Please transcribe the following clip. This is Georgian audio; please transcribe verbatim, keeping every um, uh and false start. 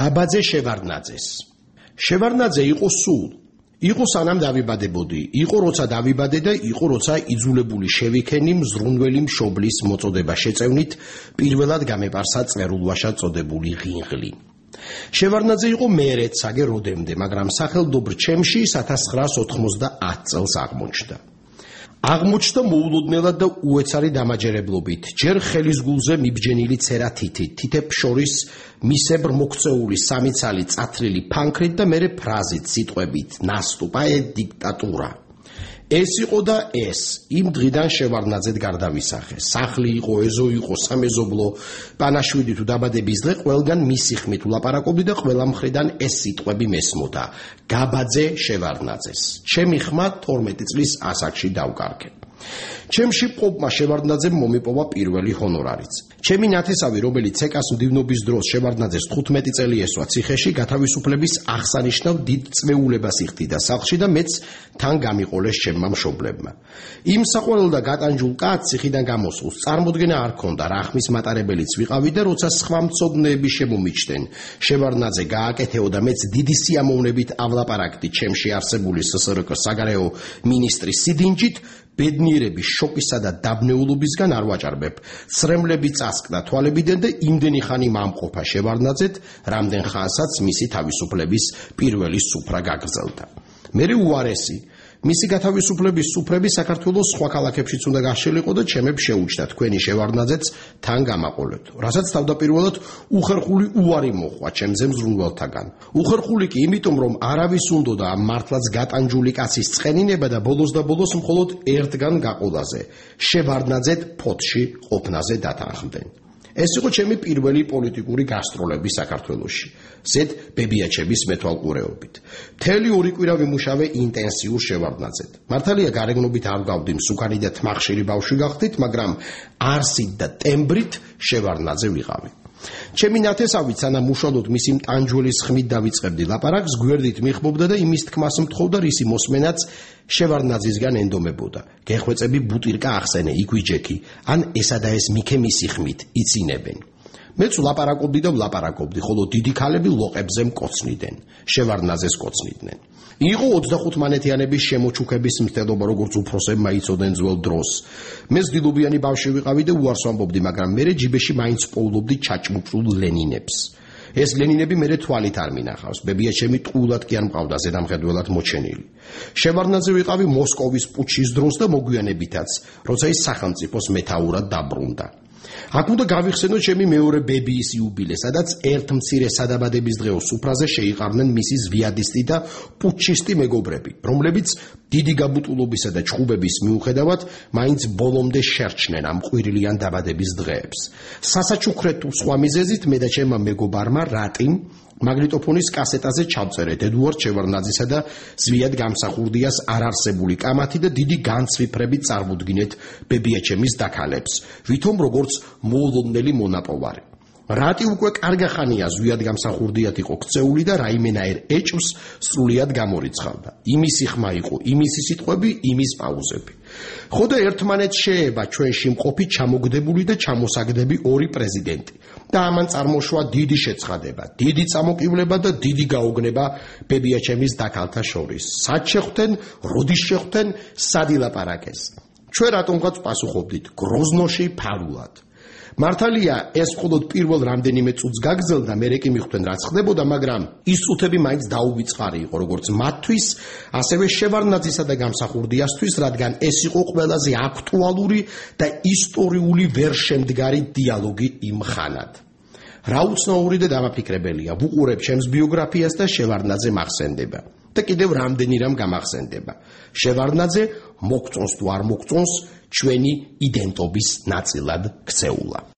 გაბაძე შევარდნაძეს. შევარდნაძე იყო სულ. იყო სანამ დავიბადებოდი, იყო როცა დავიბადე და იყო როცა იძულებული შევიქენი მზრუნველი მშობლის მოწოდება შეწევნით პირველად გამეპარსა წერულვაშად წოდებული ღინღლი. შევარდნაძე იყო მერეც საგე როდემდე, მაგრამ სახელმდობ რჩემში საათას ცხრაას ოთხმოცდაათ წელს აღმოჩნდა. აღმოჩნდა მოულოდნელად და უეცარი დამაჯერებლობით, ჯერ ხელის გულზე მიბჯენილი ცერა თითით, თითებს შორის მისებრ მოქცეული სამი ცალი წათლილი ფანქრით და მერე ფრაზით, სიტყვებით, ნასტუპაე დიქტატურა. ეს იყო და ეს, იმ დღიდან შევარდნაძედ გარდავისახე. სახლი იყო, ეზო იყო, სამეზობლო, პანაშვიდი თუ დაბადების დღე ყველგან მისი ხმით ვლაპარაკობდი და ყველა მხრიდან ეს სიტყვები მესმოდა. გაბაძე შევარდნაძეს. ჩემი ხმა თორმეტი წლის ასაკში დავკარგე. ჩემში მყოფმა შევარდნაძემ მომიპოვა პირველი ჰონორარიც. ჩემი ნათესავი, რომელიც ცეკას მდივნობის დროს შევარდნაძეს თხუთმეტი წელი ესვა ციხეში, გათავისუფლების აღსანიშნავ დიდ წვეულებას იხდიდა სახლში და მეც თან გამიყოლეს ჩემმა მშობლებმა. იმ საყვარელ და გატანჯულ კაცს ციხიდან გამოსულს წარმოდგენა არ ქონდა, რა ხმის მატარებელიც ვიყავი და როცა სხვა მცოდნეები შემომიჩნდნენ, შევარდნაძე გააკეთეო და მეც დიდი სიამოვნებითავლაპარაკდი ჩემში არსებული სსრკ საგარეო მინისტრის სიდინჯით, ბედნიერების შოკისა და დაბნეულობისგან არ ვაჭარბებ. ცრემლები წასკდა თვალებიდან და იმდენი ხანი მამყოფა შევარდნაძეთ, რამდენ ხანსაც მისი თავისუფლების პირველი სუფრა გაგრძელდა. მერე უარესი, მისი გათავისუფლების სუფრები საქართველოს სხვა ქალაქებშიც უნდა გაშლილიყო და ჩემებს შეუჩნდა თქვენი შევარდნაძეც თან გამაყოლეთო. რასაც თავდაპირველად უხერხული უარი მოხვა ჩემზე მზრუნველთაგან. უხერხული კი იმიტომ, რომ არავის უნდოდა ამ მართლაც გატანჯული კაცის ცხენინება და ბოლოს და ბოლოს მხოლოდ ერთგან გაყოლაზე, შევარდნაძეთ ფოთში ყოფნაზე დათანხმდნენ. ეს იყო ჩემი პირველი პოლიტიკური გასტროლები საქართველოში, ზედ ბებიაჩების მეთვალყურეობით. მთელი ორი კვირა ვიმუშავე ინტენსიურ შევარდნაძედ. მართალია გარეგნობით არ გავდი მსუქანი და თმახშირი ბავშვი გახდით, მაგრამ არსით და ტემბრით შევარდნაძე ვიყავი. ჩემი ნათესავით სანამ უშუალოდ მისი მტანჯვლის ხმით დავიწყებდი ლაპარაკს, გვერდით მიხმობდა და იმის თქმას მთხოვდა, რისი მოსმენაც შევარდნაძისგან ენდომებოდა. გეხვეწები ბუტირკა ახსენე, იგვიჯექი, ან ესა და ეს მიქე მისი ხმით იცინებენ. მეც ვლაპარაკობდი და ვლაპარაკობდი, ხოლო დიდი ქალები ლოყებზე მკოცნიდნენ, შევარდნაძეს კოცნიდნენ. იყო ოცდახუთმანეთიანების შემოჩუქების მცდელობა, როგორც უფროსებმა იცოდნენ ძველ დროს. მე ძილობიანი ბავშვი ვიყავი და უარს ვამბობდი, მაგრამ მე ჯიბეში მაინც პოულობდი ჩაჭმუჭულ ლენინებს. ეს ლენინები მერე თვალით არ მინახავს, ბებიაჩემი ტყუილად კი არ მყავდა ზედამხედველად მოჩენილი. შევარდნაძე ვიყავი მოსკოვის პუჩის დროს და მოგვიანებითაც, როცა ის სახელმწიფოს მეთაურად დაბრუნდა. აქ უნდა გავიხსენოთ ჩემი მეორე ბებიის იუბილე, სადაც ერთ მცირე სადაბადების დღეო სუფრაზე შეიყარნენ მისი ზვიადისტი და პუჩისტი მეგობრები, რომლებიც დიდი გაბუტულობისა და ჩხუბების მიუხედავად მაინც ბოლომდე შერჩნენ ამ ყვირილიან დაბადების დღეებს. სასაჩუქრეთ თუ სხვა მიზეზით მე და ჩემმა მეგობარმა რატიმ მაგნიტოფონის კასეტაზე ჩავწერეთ ედუარდ შევარდნაძისა და ზვიად გამსახურდიას არარსებული კამათი და დიდი განცვიფრებით წარმოდგინეთ ბებიაჩემის დაქალებს, ვითომ როგორც მოულოდნელი მონაპოვარი. რატი უკვე კარგახანია ზვიად გამსახურდიათ იყო ქცეული და რაიმენაერ ეჭვს სრულიად გამორიცხავდა. იმისი ხმა იყო, იმისი სიტყვები, იმის პაუზები. ხო და ერთმანეთს შეება ჩვენში მყოფი ჩამოგდებული და ჩამოსაგდები ორი პრეზიდენტი და ამან წარმოშვა დიდი შეცხადება, დიდი წამოკივლება და დიდი გაოგნება ბებიაჩემის დაქალთა შორის. სად შეხვდნენ, როდის შეხვდნენ, სად ილაპარაკეს. ჩვენ რატომღაც პასუხობდით გროზნოში ფარულად. მართალია ეს მხოლოდ პირველ რამდენიმე წუთს გაგრძელდა, მერე კი მიხვდნენ რაც ხდებოდა, მაგრამ ის წუთები მაინც დაუვიწყარი იყო როგორც მათთვის, ასევე შევარდნაძისა და გამსახურდიასთვის, რადგან ეს იყო ყველაზე აქტუალური და ისტორიული ვერშემდგარი დიალოგი იმ ხანად. რა უცნაური და დამაფიქრებელია, ვუყურებ ჩემს ბიოგრაფიას და შევარდნაძე მახსენდება. და კიდევ რამდენი რამ გამახსენდება. შევარდნაძე მოგწონს თუ არ მოგწონს, ჩვენი იდენტობის ნაწილად ქცეულა.